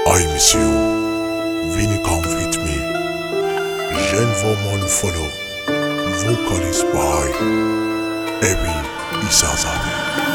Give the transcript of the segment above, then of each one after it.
I miss you. Vinny, come with me. Jeune woman follow. Vocalist by Ebi Isazade.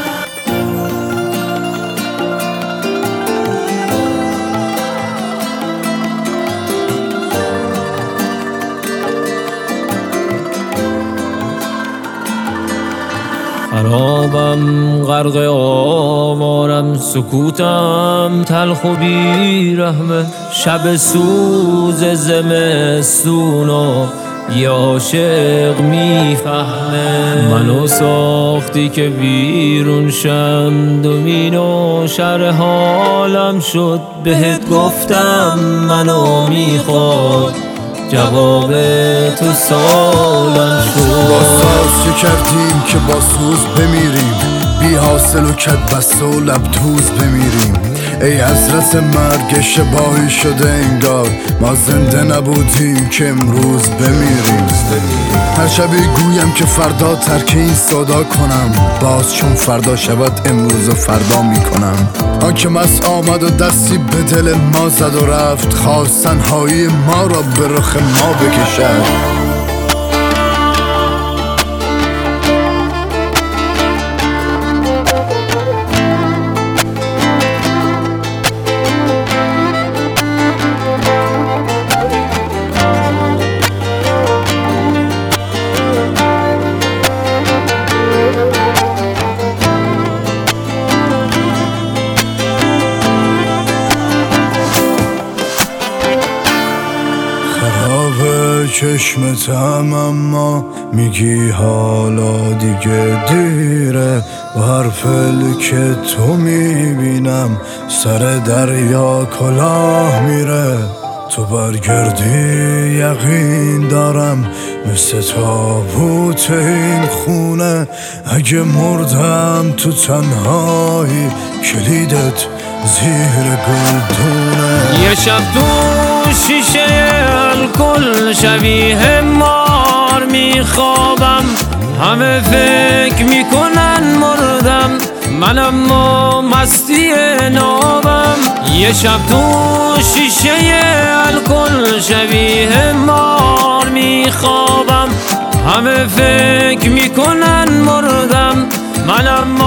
خرابم غرق آوارم، سکوتم تلخ و بیرحمه. شب سوز زمستونو یه عاشق میفهمه. منو ساختی که بیرون شم، دومین و شر حالم شد. بهت گفتم منو میخواد، جواب تو سالم شد. با ساز چه کردیم که با سوز بمیریم، بی حاصل و کد بست و لبتوز بمیریم. ای حضرت مرگ اشتباهی شده انگار، ما زنده نبودیم که امروز بمیریم. هر شبی گویم که فردا ترک این صدا کنم، باز چون فردا شود امروز و فردا میکنم. آنکه مست آمد و دستی به دل ما زد و رفت، خواست تنهایی ما را به رخ ما بکشد. چشمتم اما میگی حالا دیگه دیره، و هر فعلی که تو میبینم سر دریا کلاه میره. تو برگردی یقین دارم مثل تابوت این خونه، اگه مردم تو تنهایی کلیدت زیر گلدونه. یه شب تو شیشه الکل شبیه مار میخوابم، همه فکر میکنن مردم، من اما مستی نابم. یه شب تو شیشه الکل شبیه مار میخوابم، همه فکر میکنن مردم، من اما